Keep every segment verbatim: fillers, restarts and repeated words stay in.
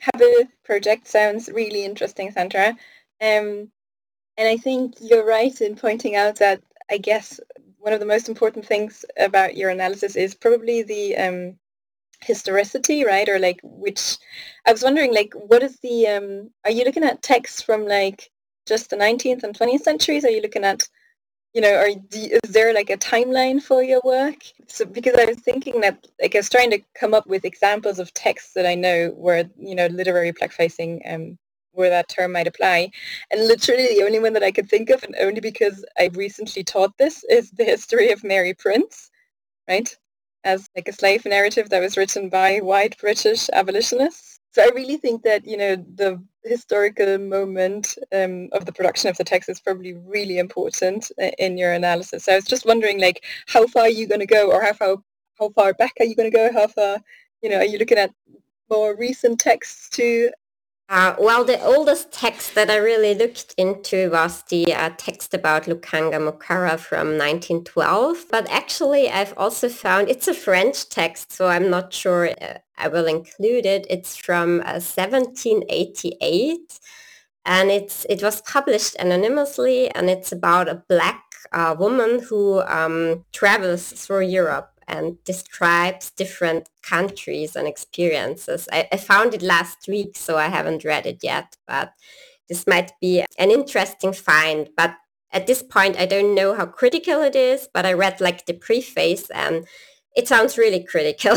Habit project sounds really interesting, Sandra. Um, and I think you're right in pointing out that I guess one of the most important things about your analysis is probably the um, historicity, right? Or like which I was wondering, like, what is the um, are you looking at texts from like just the nineteenth and twentieth centuries? Are you looking at you know, are do you, is there like a timeline for your work? So because I was thinking that like I was trying to come up with examples of texts that I know where you know literary blackfacing um where that term might apply, and literally the only one that I could think of, and only because I recently taught this, is the history of Mary Prince, right? As like a slave narrative that was written by white British abolitionists. So I really think that, you know, the historical moment um, of the production of the text is probably really important in your analysis. So I was just wondering, like, how far are you going to go, or how far how far back are you going to go? How far, you know, are you looking at more recent texts too? Uh, well, the oldest text that I really looked into was the uh, text about Lukanga Mokara from nineteen twelve. But actually, I've also found it's a French text, so I'm not sure uh, I will include it. It's from uh, seventeen eighty-eight, and it's it was published anonymously, and it's about a black uh, woman who um, travels through Europe and describes different countries and experiences. I, I found it last week, so I haven't read it yet, but this might be an interesting find. But at this point, I don't know how critical it is, but I read like the preface and it sounds really critical.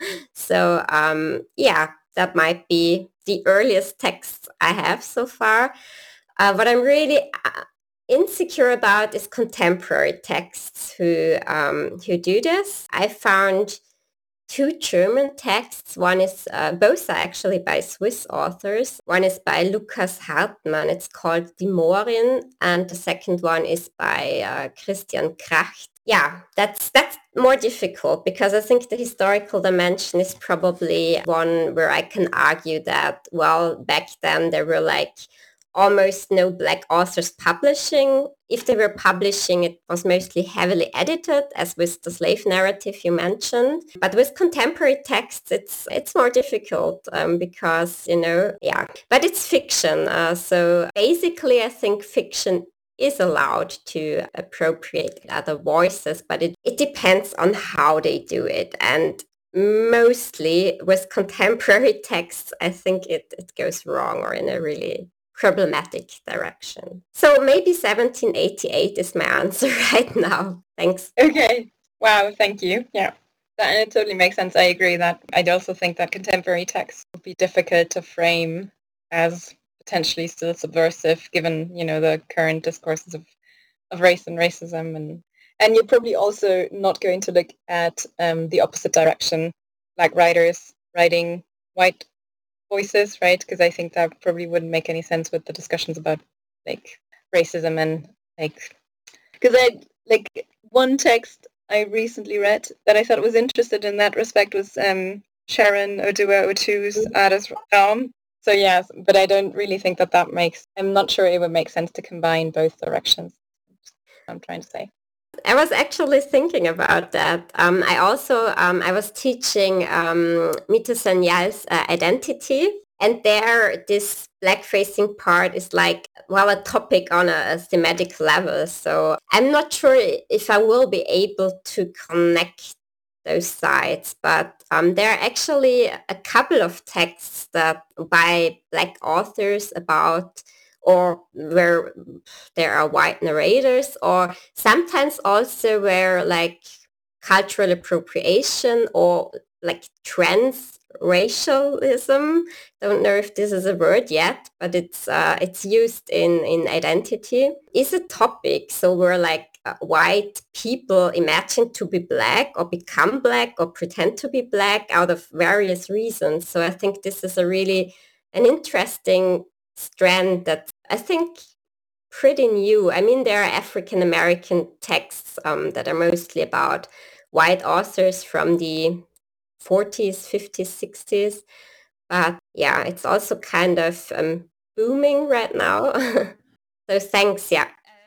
so um, yeah, that might be the earliest text I have so far. Uh, what I'm really uh, insecure about is contemporary texts who um, who do this. I found two German texts. One is, uh, both are actually by Swiss authors. One is by Lukas Hartmann. It's called Die Morin, and the second one is by uh, Christian Kracht. Yeah, that's that's more difficult because I think the historical dimension is probably one where I can argue that, well, back then there were like almost no black authors publishing. If they were publishing, it was mostly heavily edited, as with the slave narrative you mentioned. But with contemporary texts, it's it's more difficult um, because, you know, yeah. But it's fiction. Uh, so basically, I think fiction is allowed to appropriate other voices, but it, it depends on how they do it. And mostly with contemporary texts, I think it, it goes wrong or in a really problematic direction. So maybe seventeen eighty-eight is my answer right now. Thanks. Okay. Wow, thank you. Yeah. That, it totally makes sense. I agree that I'd also think that contemporary text would be difficult to frame as potentially still subversive, given, you know, the current discourses of, of race and racism. And, and you're probably also not going to look at um, the opposite direction, like writers writing white voices, right? Because I think that probably wouldn't make any sense with the discussions about like racism and like, because I like one text I recently read that I thought was interested in that respect was um, Sharon Odua Otu's Ada's Realm. So yes, but I don't really think that that makes, I'm not sure it would make sense to combine both directions. I'm trying to say. I was actually thinking about that. Um, I also, um, I was teaching um, Mita Sanyal's uh, Identity. And there, this blackfacing part is like, well, a topic on a, a thematic level. So I'm not sure if I will be able to connect those sides, but um, there are actually a couple of texts that by Black authors about, or where there are white narrators, or sometimes also where like cultural appropriation or like trans racialism, don't know if this is a word yet, but it's uh, it's used in in Identity, is a topic. So we're like uh, white people imagine to be black or become black or pretend to be black out of various reasons. So I think this is a really an interesting strand that I think pretty new. I mean, there are African American texts um, that are mostly about white authors from the forties, fifties, sixties. But yeah, it's also kind of um, booming right now. So thanks. Yeah.